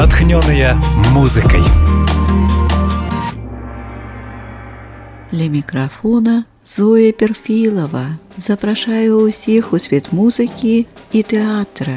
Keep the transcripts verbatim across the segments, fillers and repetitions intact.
натхненные музыкой. Для мікрафона Зоя Перфілова. Запрашаю ўсіх у свет музыкі і тэатра.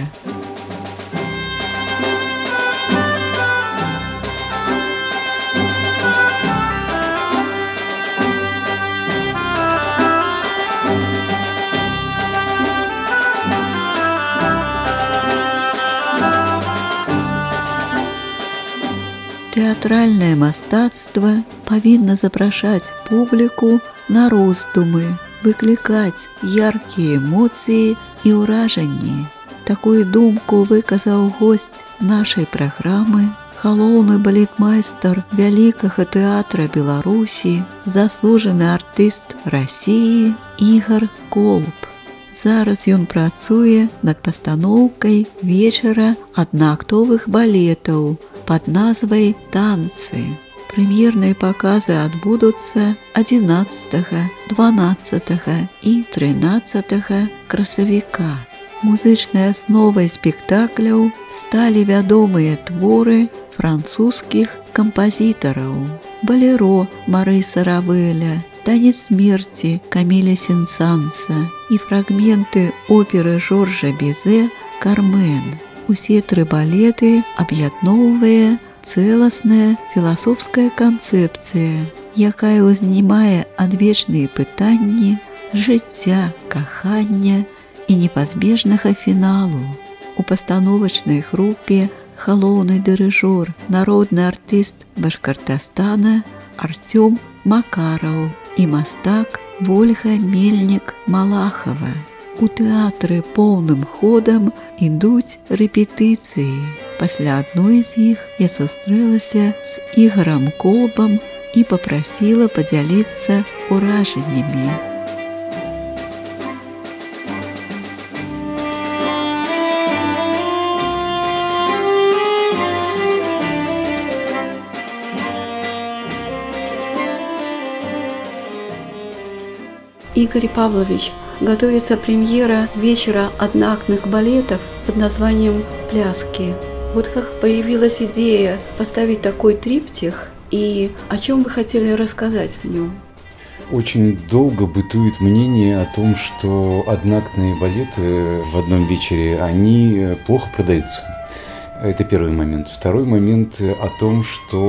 Тэатральнае мастацтва павінна запрашаць публіку на роздумы, выклікаць яркія эмоцыі і ўражанні. Такую думку выказаў госць нашай праграмы, галоўны балетмайстар Вялікага тэатра Беларусі, заслужаны артыст Расіі Ігар Колб. Зараз ён працуе над пастаноўкай вечара аднаактовых балетаў пад назвай «Танцы». Прэм'ерныя паказы адбудуцца адзінаццатага, дванаццатага і трынаццатага красавіка. Музычнай асновай спектакляў сталі вядомыя творы французскіх кампазітараў: «Балеро» Марыса Равэля, «Танец смерти» Каміля Сен-Санса і фрагменты оперы Жоржа Бізе «Кармен». Усе тры балеты аб'ядноўвае цэласная філасофская канцэпцыя, якая ўзнімае адвечныя пытанні жыцця, кахання і непазбежнага фіналу. У пастановачнай групе галоўны дырыжор, народны артыст Башкартастана Артём Макараў і мастак Вольга Мельнік-Малахава. У тэатры поўным ходам ідуць рэпетыцыі. Пасля адной з іх я сустрэлася з Ігарам Колбам і папрасіла падзяліцца ўражаннямі. Игорь Павлович, готовится премьера вечера одноактных балетов под названием «Пляски». Вот как появилась идея поставить такой триптих, и о чем вы хотели рассказать в нем? Очень долго бытует мнение о том, что одноактные балеты в одном вечере, они плохо продаются. Это первый момент. Второй момент о том,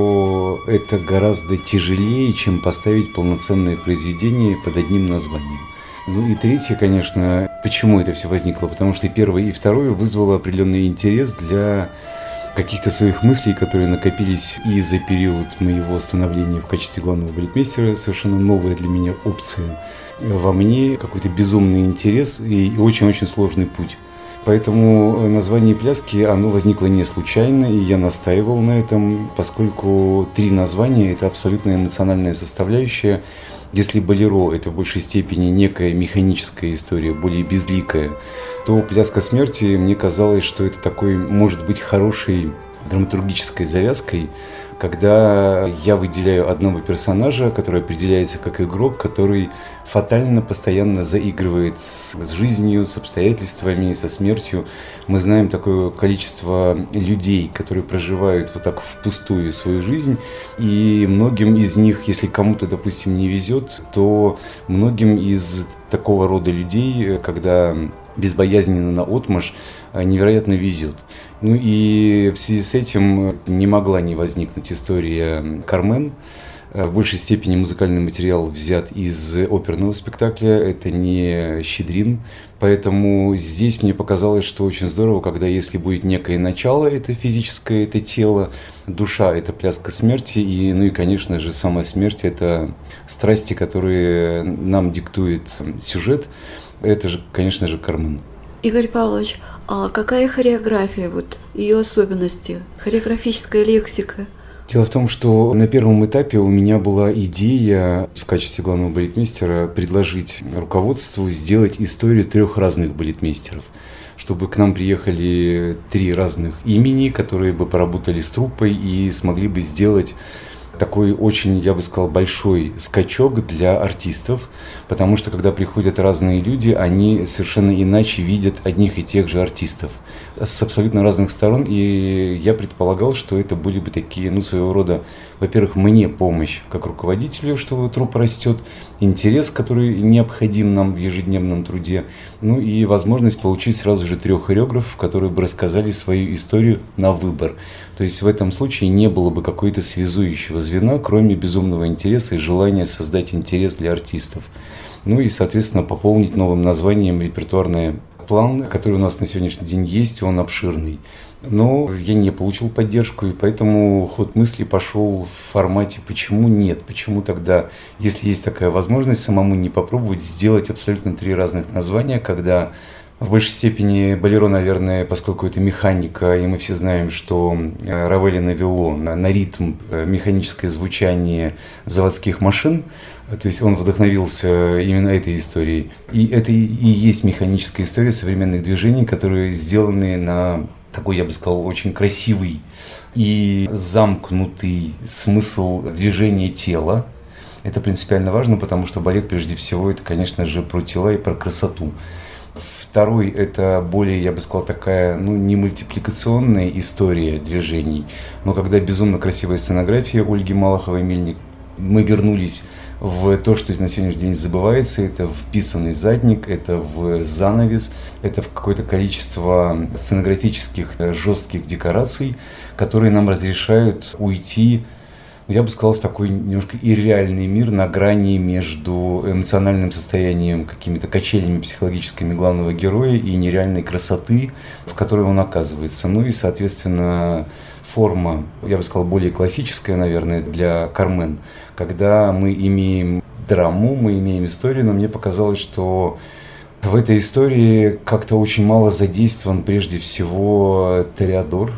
что это гораздо тяжелее, чем поставить полноценное произведение под одним названием. Ну и третье, конечно, почему это все возникло? Потому что и первое, и второе вызвало определенный интерес для каких-то своих мыслей, которые накопились и за период моего становления в качестве главного балетмейстера, совершенно новая для меня опция. Во мне какой-то безумный интерес и очень-очень сложный путь. Поэтому название «Пляски», оно возникло не случайно, и я настаивал на этом, поскольку три названия – это абсолютно эмоциональная составляющая. Если «Болеро» – это в большей степени некая механическая история, более безликая, то «Пляска смерти» мне казалось, что это такой, может быть, хорошей драматургической завязкой, когда я выделяю одного персонажа, который определяется как игрок, который фатально, постоянно заигрывает с, с жизнью, с обстоятельствами, со смертью. Мы знаем такое количество людей, которые проживают вот так впустую свою жизнь, и многим из них, если кому-то, допустим, не везет, то многим из такого рода людей, когда безбоязненно наотмашь, невероятно везет. Ну и в связи с этим не могла не возникнуть история «Кармен». В большей степени музыкальный материал взят из оперного спектакля, это не «Щедрин». Поэтому здесь мне показалось, что очень здорово, когда если будет некое начало, это физическое, это тело, душа – это пляска смерти, и, ну и, конечно же, сама смерть – это страсти, которые нам диктует сюжет. Это же, конечно же, «Кармен». Игорь Павлович, а какая хореография, вот ее особенности, хореографическая лексика? Дело в том, что на первом этапе у меня была идея в качестве главного балетмейстера предложить руководству сделать историю трех разных балетмейстеров, чтобы к нам приехали три разных имени, которые бы поработали с труппой и смогли бы сделать такой такой очень, я бы сказал, большой скачок для артистов, потому что когда приходят разные люди, они совершенно иначе видят одних и тех же артистов с абсолютно разных сторон, и я предполагал, что это были бы такие, ну, своего рода, во-первых, мне помощь как руководителю, что труппа растет, интерес, который необходим нам в ежедневном труде, ну и возможность получить сразу же трех хореографов, которые бы рассказали свою историю на выбор. То есть в этом случае не было бы какой-то связующего звена, кроме безумного интереса и желания создать интерес для артистов. Ну и, соответственно, пополнить новым названием репертуарный план, который у нас на сегодняшний день есть, он обширный. Но я не получил поддержку, и поэтому ход мысли пошел в формате «почему нет?», почему тогда, если есть такая возможность, самому не попробовать сделать абсолютно три разных названия, когда в большей степени болеро, наверное, поскольку это механика, и мы все знаем, что Равелли навело на, на ритм механическое звучание заводских машин, то есть он вдохновился именно этой историей. И это и есть механическая история современных движений, которые сделаны на такой, я бы сказал, очень красивый и замкнутый смысл движения тела. Это принципиально важно, потому что балет, прежде всего, это, конечно же, про тела и про красоту. Второй – это более, я бы сказал, такая, ну, не мультипликационная история движений, но когда безумно красивая сценография Ольги Малаховой-Мельник, мы вернулись в то, что на сегодняшний день забывается, это в писанный задник, это в занавес, это в какое-то количество сценографических жестких декораций, которые нам разрешают уйти, я бы сказал, в такой немножко ирреальный мир на грани между эмоциональным состоянием, какими-то качелями психологическими главного героя и нереальной красоты, в которой он оказывается. Ну и, соответственно, форма, я бы сказал, более классическая, наверное, для «Кармен», когда мы имеем драму, мы имеем историю, но мне показалось, что в этой истории как-то очень мало задействован прежде всего Тореадор.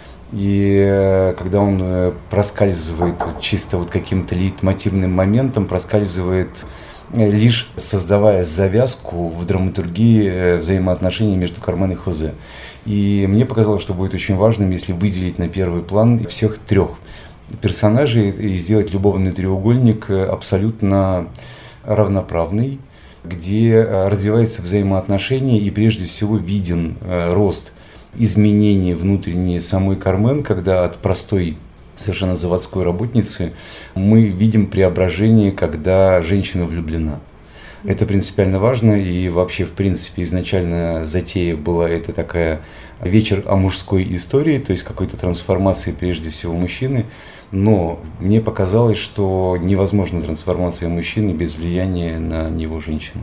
И когда он проскальзывает чисто вот каким-то лейтмотивным моментом, проскальзывает лишь создавая завязку в драматургии взаимоотношений между Кармен и Хозе. И мне показалось, что будет очень важным, если выделить на первый план всех трех персонажей и сделать любовный треугольник абсолютно равноправный, где развивается взаимоотношение и прежде всего виден рост, изменения внутренние самой Кармен, когда от простой совершенно заводской работницы мы видим преображение, когда женщина влюблена. Это принципиально важно, и вообще, в принципе, изначально затея была это такая вечер о мужской истории, то есть какой-то трансформации прежде всего мужчины, но мне показалось, что невозможна трансформация мужчины без влияния на него женщины.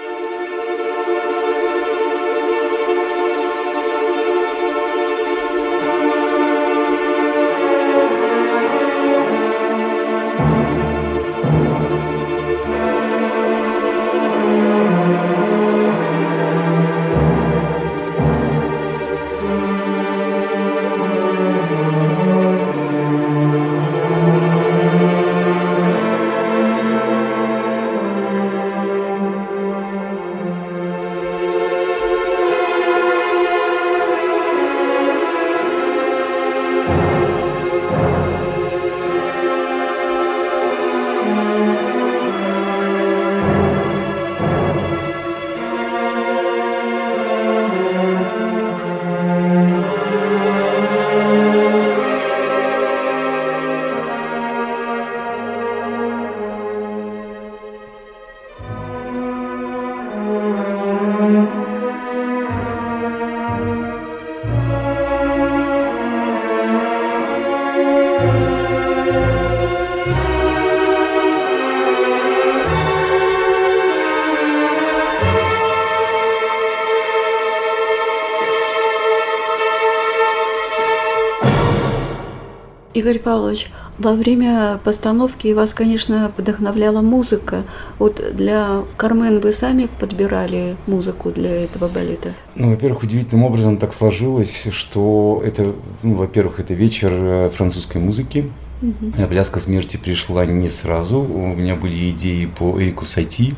Игорь Павлович, во время постановки вас, конечно, вдохновляла музыка. Вот для «Кармен» вы сами подбирали музыку для этого балета? Ну, во-первых, удивительным образом так сложилось, что это, ну, во-первых, это вечер французской музыки. Угу. «Пляска смерти» пришла не сразу. У меня были идеи по Эрику Сати.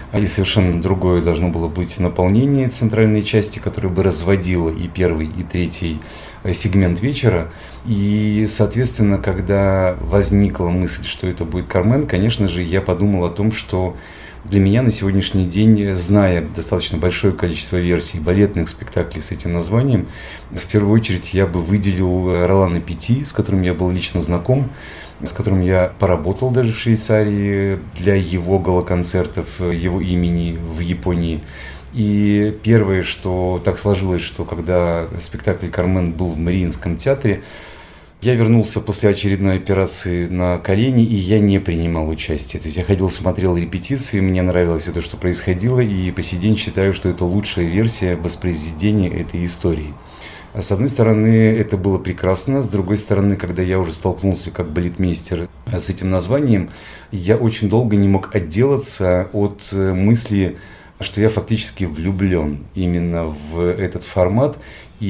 и совершенно другое должно было быть наполнение центральной части, которое бы разводило и первый, и третий сегмент вечера. И, соответственно, когда возникла мысль, что это будет «Кармен», конечно же, я подумал о том, что для меня на сегодняшний день, зная достаточно большое количество версий балетных спектаклей с этим названием, в первую очередь я бы выделил Ролана Пети, с которым я был лично знаком, с которым я поработал даже в Швейцарии для его галоконцертов, его имени в Японии. И первое, что так сложилось, что когда спектакль «Кармен» был в Мариинском театре, я вернулся после очередной операции на колени, и я не принимал участие. То есть я ходил, смотрел репетиции, мне нравилось все то, что происходило, и по сей день считаю, что это лучшая версия воспроизведения этой истории. С одной стороны, это было прекрасно, с другой стороны, когда я уже столкнулся как балетмейстер с этим названием, я очень долго не мог отделаться от мысли, что я фактически влюблен именно в этот формат,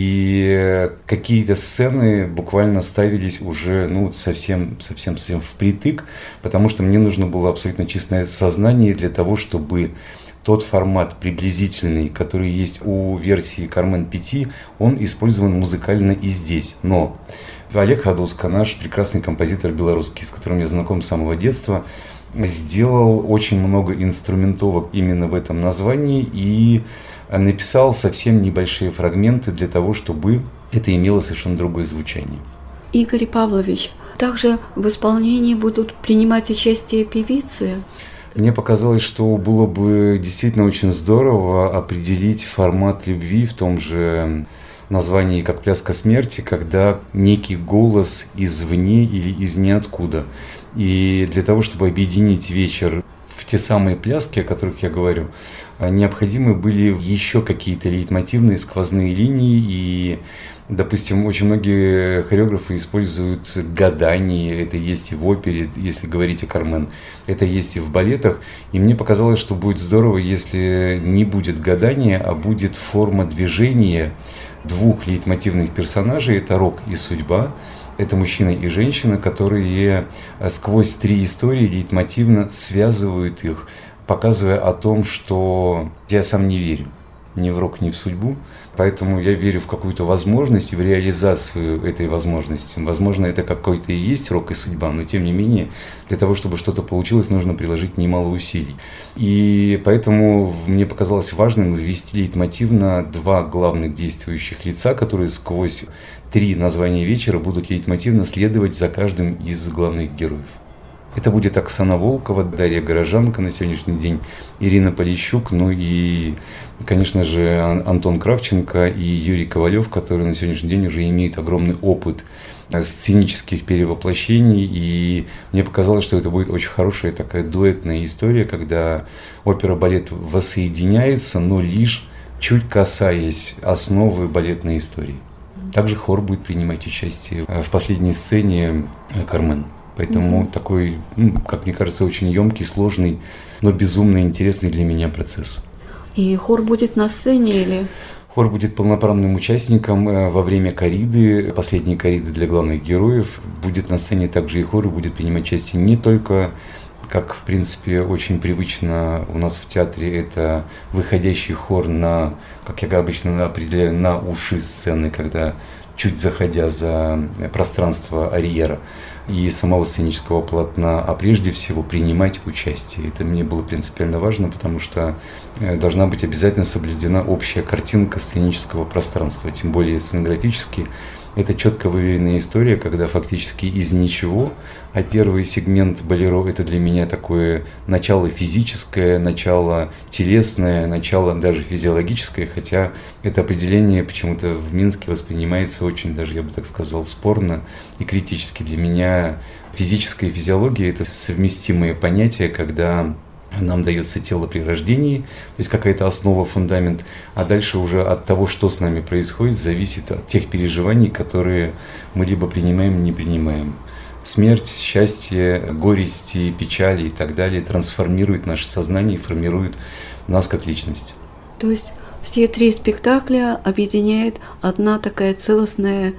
и какие-то сцены буквально ставились уже ну, совсем, совсем, совсем впритык, потому что мне нужно было абсолютно чистое сознание для того, чтобы тот формат приблизительный, который есть у версии «Кармен Пети», он использован музыкально и здесь. Но Олег Ходоска, наш прекрасный композитор белорусский, с которым я знаком с самого детства, сделал очень много инструментовок именно в этом названии и написал совсем небольшие фрагменты для того, чтобы это имело совершенно другое звучание. Игорь Павлович, также в исполнении будут принимать участие певицы? Мне показалось, что было бы действительно очень здорово определить формат любви в том же названии «Как пляска смерти», когда некий голос извне или из ниоткуда. И для того, чтобы объединить вечер в те самые пляски, о которых я говорю, необходимы были еще какие-то лейтмотивные сквозные линии. И, допустим, очень многие хореографы используют гадание. Это есть и в опере, если говорить о «Кармен». Это есть и в балетах. И мне показалось, что будет здорово, если не будет гадания, а будет форма движения двух лейтмотивных персонажей. Это Рок и Судьба. Это мужчина и женщина, которые сквозь три истории лейтмотивно связывают их, показывая о том, что я сам не верю ни в Рок, ни в Судьбу. Поэтому я верю в какую-то возможность и в реализацию этой возможности. Возможно, это какой-то и есть Рок и Судьба, но тем не менее, для того, чтобы что-то получилось, нужно приложить немало усилий. И поэтому мне показалось важным ввести лейтмотивно два главных действующих лица, которые сквозь три названия вечера будут лейтмотивно следовать за каждым из главных героев. Это будет Оксана Волкова, Дарья Горожанка на сегодняшний день, Ирина Полищук, ну и, конечно же, Антон Кравченко и Юрий Ковалев, которые на сегодняшний день уже имеют огромный опыт сценических перевоплощений. И мне показалось, что это будет очень хорошая такая дуэтная история, когда опера-балет воссоединяются, но лишь чуть касаясь основы балетной истории. Также хор будет принимать участие в последней сцене «Кармен». Поэтому mm-hmm. такой, ну, как мне кажется, очень емкий, сложный, но безумно интересный для меня процесс. И хор будет на сцене или? Хор будет полноправным участником во время кориды, последней кориды для главных героев. Будет на сцене также и хор, и будет принимать участие не только, как в принципе очень привычно у нас в театре, это выходящий хор на, как я обычно определяю, на уши сцены, когда чуть заходя за пространство арьера и самого сценического полотна, а прежде всего принимать участие. Это мне было принципиально важно, потому что должна быть обязательно соблюдена общая картинка сценического пространства, тем более сценографически. Это четко выверенная история, когда фактически из ничего, а первый сегмент «Болеро» — это для меня такое начало физическое, начало телесное, начало даже физиологическое, хотя это определение почему-то в Минске воспринимается очень, даже я бы так сказал, спорно и критически. Для меня физическая физиология — это совместимые понятия, когда нам дается тело при рождении, то есть какая-то основа, фундамент, а дальше уже от того, что с нами происходит, зависит от тех переживаний, которые мы либо принимаем, не принимаем. Смерть, счастье, горести, печали и так далее трансформируют наше сознание и формируют нас как личность. То есть все три спектакля объединяет одна такая целостная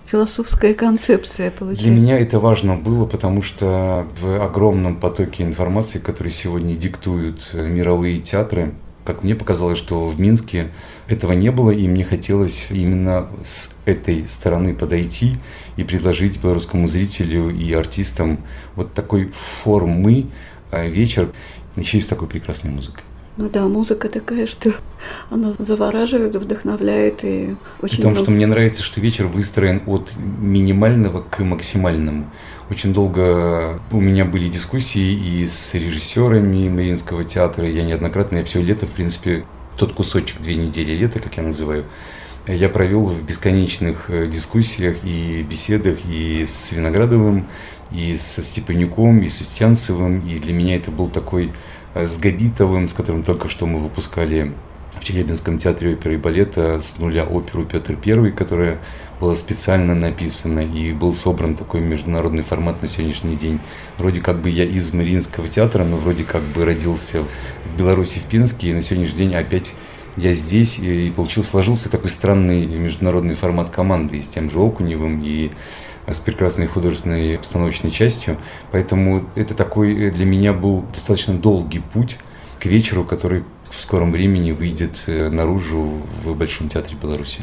философская концепция получается. Для меня это важно было, потому что в огромном потоке информации, который сегодня диктуют мировые театры, как мне показалось, что в Минске этого не было, и мне хотелось именно с этой стороны подойти и предложить белорусскому зрителю и артистам вот такой формы вечер, еще и с такой прекрасной музыкой. Ну да, музыка такая, что она завораживает, вдохновляет и очень При том, много... что мне нравится, что вечер выстроен от минимального к максимальному. Очень долго у меня были дискуссии и с режиссерами Мариинского театра. Я неоднократно, я все лето, в принципе, тот кусочек, две недели лета, как я называю, я провел в бесконечных дискуссиях и беседах и с Виноградовым, и со Степанюком, и с Устьянцевым. И для меня это был такой с Габитовым, с которым только что мы выпускали в Челябинском театре оперы и балета с нуля оперу «Петр Первый», которая была специально написана, и был собран такой международный формат на сегодняшний день. Вроде как бы я из Мариинского театра, но вроде как бы родился в Беларуси, в Пинске, и на сегодняшний день опять я здесь, и получил, сложился такой странный международный формат команды и с тем же Окуневым, и с прекрасной художественной постановочной частью. Поэтому это такой для меня был достаточно долгий путь к вечеру, который в скором времени выйдет наружу в Большом театре Беларуси.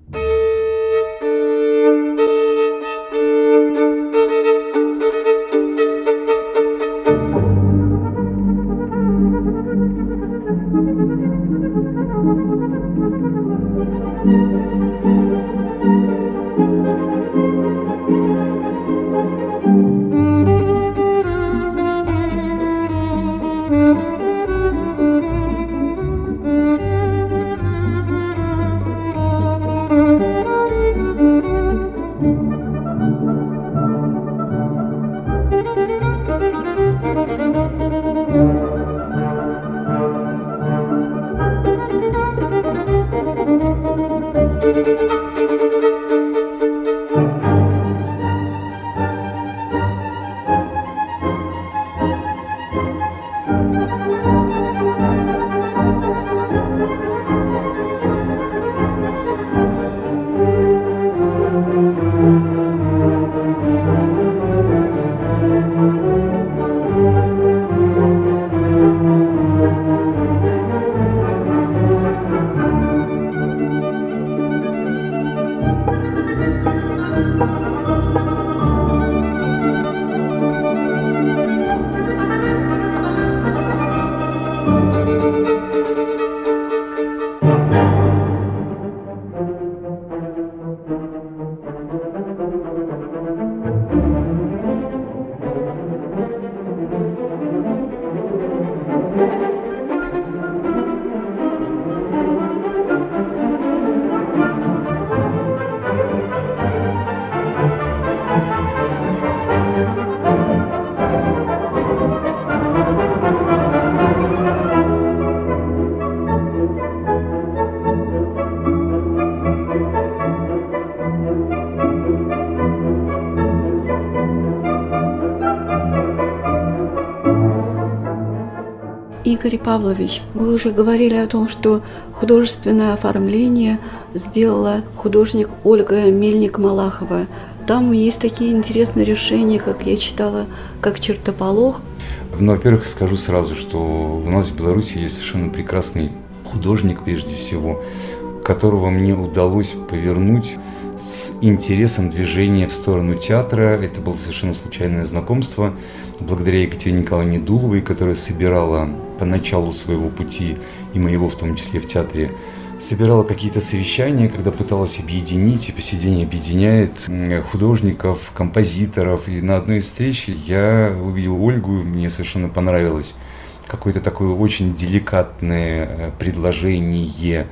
Игорь Павлович, вы уже говорили о том, что художественное оформление сделала художник Ольга Мельник-Малахова. Там есть такие интересные решения, как я читала, как чертополох. Ну, во-первых, скажу сразу, что у нас в Беларуси есть совершенно прекрасный художник, прежде всего, которого мне удалось повернуть с интересом движения в сторону театра. Это было совершенно случайное знакомство благодаря Екатерине Николаевне Дуловой, которая собирала по началу своего пути, и моего в том числе в театре, собирала какие-то совещания, когда пыталась объединить, и по сей день объединяет художников, композиторов. И на одной из встреч я увидел Ольгу, мне совершенно понравилось какое-то такое очень деликатное предложение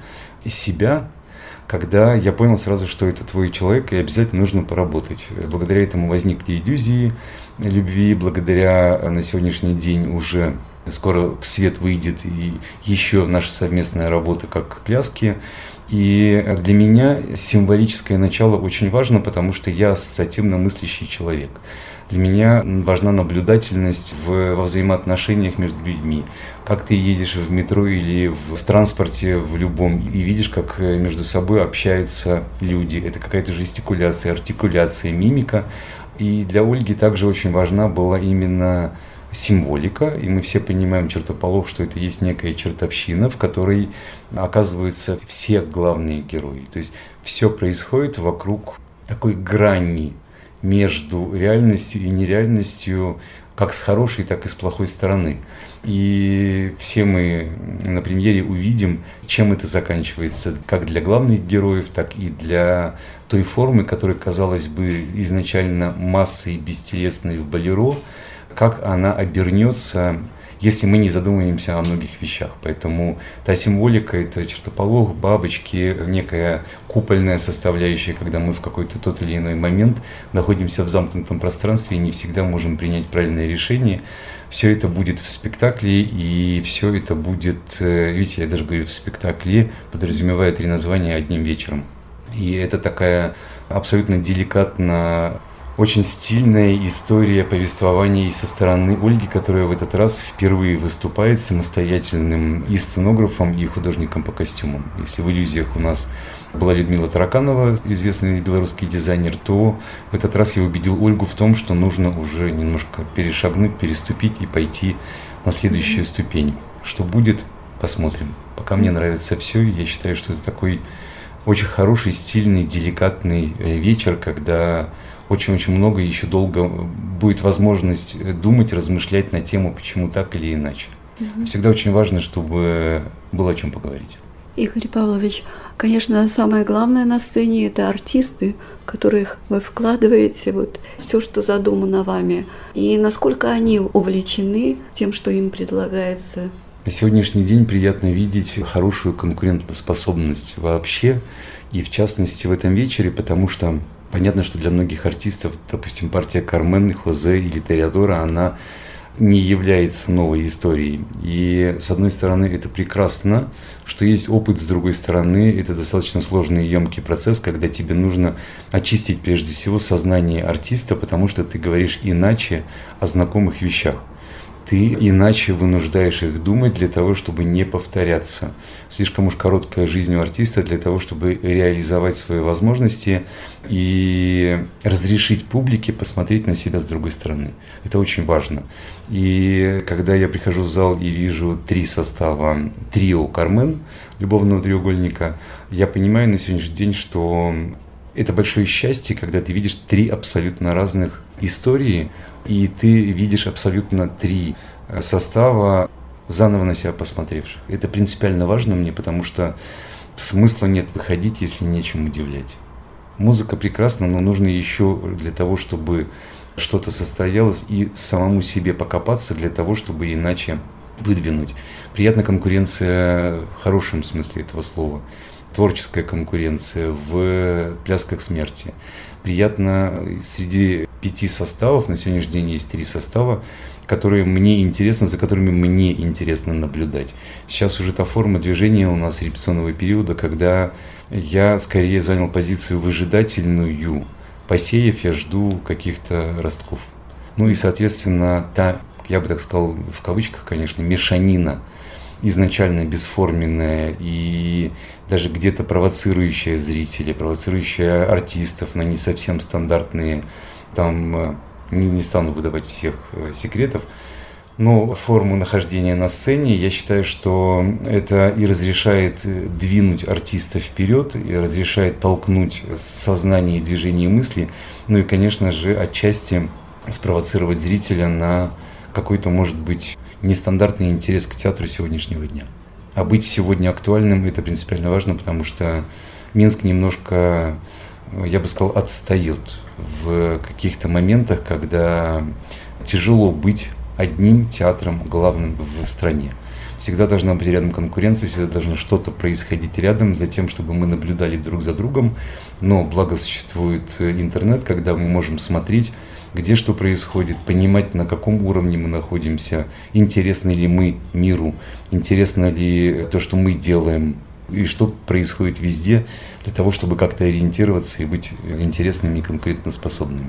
себя, когда я понял сразу, что это твой человек, и обязательно нужно поработать. Благодаря этому возникли иллюзии любви, благодаря на сегодняшний день уже скоро в свет выйдет и еще наша совместная работа как пляски. И для меня символическое начало очень важно, потому что я ассоциативно мыслящий человек. Для меня важна наблюдательность в, во взаимоотношениях между людьми. Как ты едешь в метро или в, в транспорте в любом и видишь, как между собой общаются люди. Это какая-то жестикуляция, артикуляция, мимика. И для Ольги также очень важна была именно символика, и мы все понимаем чертополох, что это есть некая чертовщина, в которой оказываются все главные герои. То есть все происходит вокруг такой грани между реальностью и нереальностью, как с хорошей, так и с плохой стороны. И все мы на премьере увидим, чем это заканчивается, как для главных героев, так и для той формы, которая, казалось бы, изначально массой бестелесной в «Болеро», как она обернется, если мы не задумываемся о многих вещах. Поэтому та символика – это чертополох, бабочки, некая купольная составляющая, когда мы в какой-то тот или иной момент находимся в замкнутом пространстве и не всегда можем принять правильное решение. Все это будет в спектакле, и все это будет, видите, я даже говорю в спектакле, подразумевая три названия одним вечером. И это такая абсолютно деликатно, очень стильная история повествования и со стороны Ольги, которая в этот раз впервые выступает самостоятельным и сценографом, и художником по костюмам. Если в «Иллюзиях» у нас была Людмила Тараканова, известный белорусский дизайнер, то в этот раз я убедил Ольгу в том, что нужно уже немножко перешагнуть, переступить и пойти на следующую ступень. Что будет, посмотрим. Пока мне нравится все, я считаю, что это такой очень хороший, стильный, деликатный вечер, когда очень-очень много и еще долго будет возможность думать, размышлять на тему, почему так или иначе. Угу. Всегда очень важно, чтобы было о чем поговорить. Игорь Павлович, конечно, самое главное на сцене – это артисты, которых вы вкладываете, вот все, что задумано вами, и насколько они увлечены тем, что им предлагается. На сегодняшний день приятно видеть хорошую конкурентоспособность вообще, и в частности в этом вечере, потому что понятно, что для многих артистов, допустим, партия Кармен, Хозе или Тореадора, она не является новой историей. И с одной стороны это прекрасно, что есть опыт, с другой стороны это достаточно сложный и емкий процесс, когда тебе нужно очистить прежде всего сознание артиста, потому что ты говоришь иначе о знакомых вещах. Ты иначе вынуждаешь их думать для того, чтобы не повторяться. Слишком уж короткая жизнь у артиста для того, чтобы реализовать свои возможности и разрешить публике посмотреть на себя с другой стороны. Это очень важно. И когда я прихожу в зал и вижу три состава трио «Кармен», любовного треугольника, я понимаю на сегодняшний день, что это большое счастье, когда ты видишь три абсолютно разных истории, и ты видишь абсолютно три состава, заново на себя посмотревших. Это принципиально важно мне, потому что смысла нет выходить, если нечем удивлять. Музыка прекрасна, но нужно еще для того, чтобы что-то состоялось, и самому себе покопаться для того, чтобы иначе выдвинуть. Приятна конкуренция в хорошем смысле этого слова. Творческая конкуренция в «Плясках смерти». Приятно среди пяти составов, на сегодняшний день есть три состава, которые мне интересны, за которыми мне интересно наблюдать. Сейчас уже та форма движения у нас репетиционного периода, когда я скорее занял позицию выжидательную. Посеяв, я жду каких-то ростков. Ну и, соответственно, та, я бы так сказал, в кавычках, конечно, мешанина, изначально бесформенная и даже где-то провоцирующая зрителей, провоцирующая артистов на не совсем стандартные, там, не, не стану выдавать всех секретов, но форму нахождения на сцене, я считаю, что это и разрешает двинуть артиста вперед, и разрешает толкнуть сознание, движение и мысли, ну и, конечно же, отчасти спровоцировать зрителя на какой-то, может быть, нестандартный интерес к театру сегодняшнего дня. А быть сегодня актуальным – это принципиально важно, потому что Минск немножко, я бы сказал, отстает в каких-то моментах, когда тяжело быть одним театром главным в стране. Всегда должна быть рядом конкуренция, всегда должно что-то происходить рядом, за тем, чтобы мы наблюдали друг за другом. Но благо существует интернет, когда мы можем смотреть, где что происходит, понимать, на каком уровне мы находимся, интересны ли мы миру, интересно ли то, что мы делаем, и что происходит везде, для того, чтобы как-то ориентироваться и быть интересными и конкурентоспособными.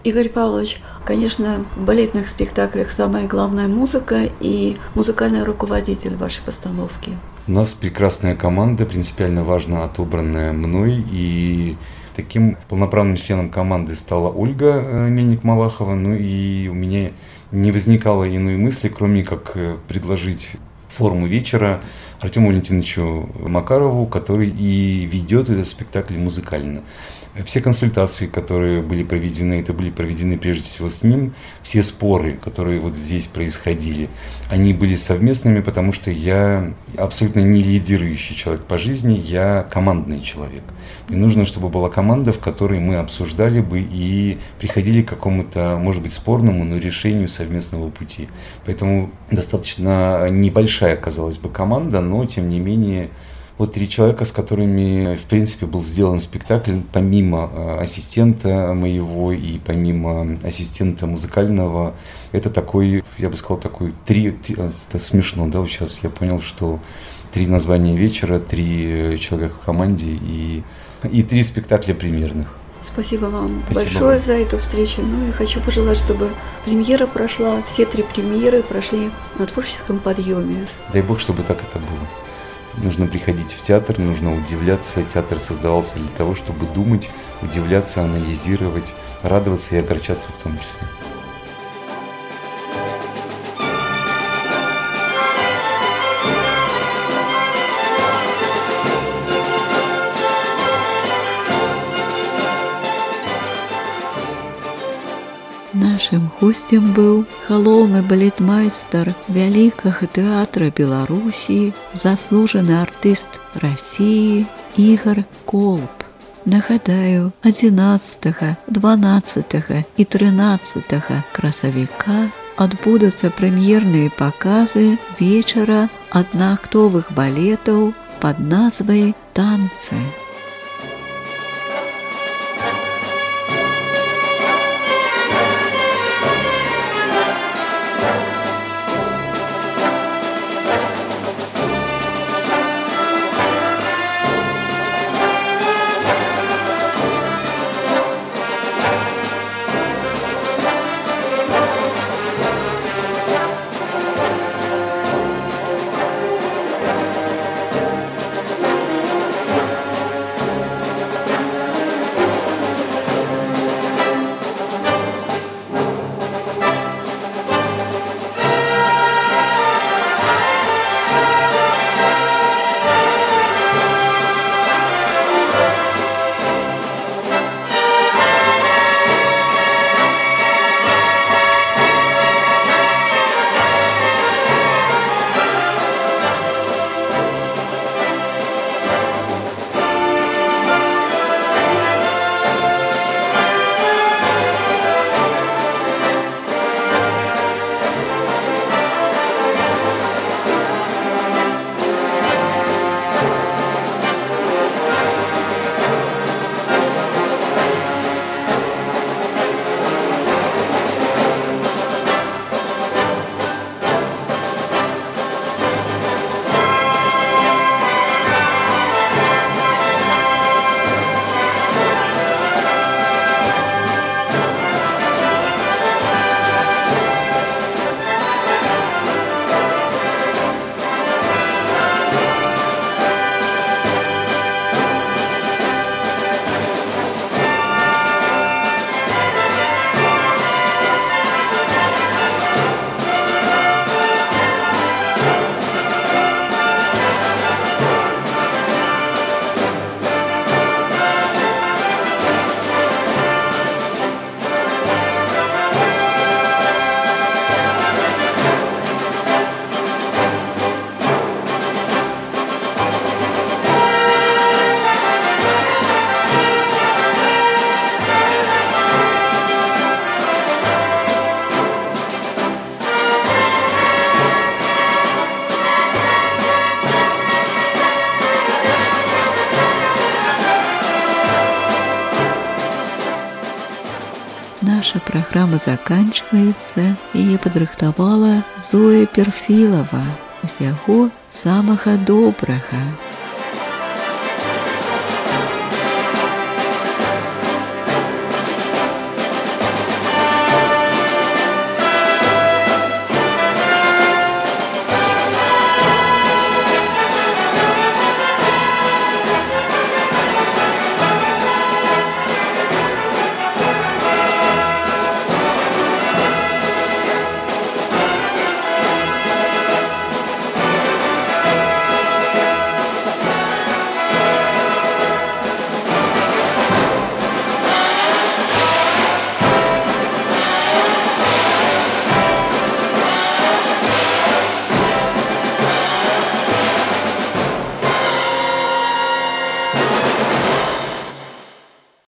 Игорь Павлович, конечно, в балетных спектаклях самая главная музыка и музыкальный руководитель вашей постановки. У нас прекрасная команда, принципиально важно отобранная мной, и таким полноправным членом команды стала Ольга Мельник-Малахова, ну и у меня не возникало иной мысли, кроме как предложить форму вечера Артему Валентиновичу Макарову, который и ведет этот спектакль музыкально. Все консультации, которые были проведены, это были проведены прежде всего с ним. Все споры, которые вот здесь происходили, они были совместными, потому что я абсолютно не лидирующий человек по жизни, я командный человек. Мне нужно, чтобы была команда, в которой мы обсуждали бы и приходили к какому-то, может быть, спорному, но решению совместного пути. Поэтому достаточно небольшая, казалось бы, команда, но тем не менее вот три человека, с которыми, в принципе, был сделан спектакль, помимо ассистента моего и помимо ассистента музыкального, это такой, я бы сказал, такой три, это смешно, да, вот сейчас я понял, что три названия вечера, три человека в команде и, и три спектакля премьерных. Спасибо вам Спасибо большое вам. за эту встречу. Ну и хочу пожелать, чтобы премьера прошла, все три премьеры прошли на творческом подъеме. Дай Бог, чтобы так это было. Нужно приходить в театр, нужно удивляться. Театр создавался для того, чтобы думать, удивляться, анализировать, радоваться и огорчаться в том числе. Нашим гостем быў галоўны балетмайстар вялікага тэатра Беларусі, заслужаны артыст Расіі Ігор Колб. Нагадаю, адзінаццатага, дванаццатага і трынаццатага красавіка адбудуцца прэм'ерныя паказы вечара аднаактовых балетаў пад назвай «Танцы». Наша программа заканчивается, яе падрыхтавала Зоя Перфилова. Усяго самага добрага.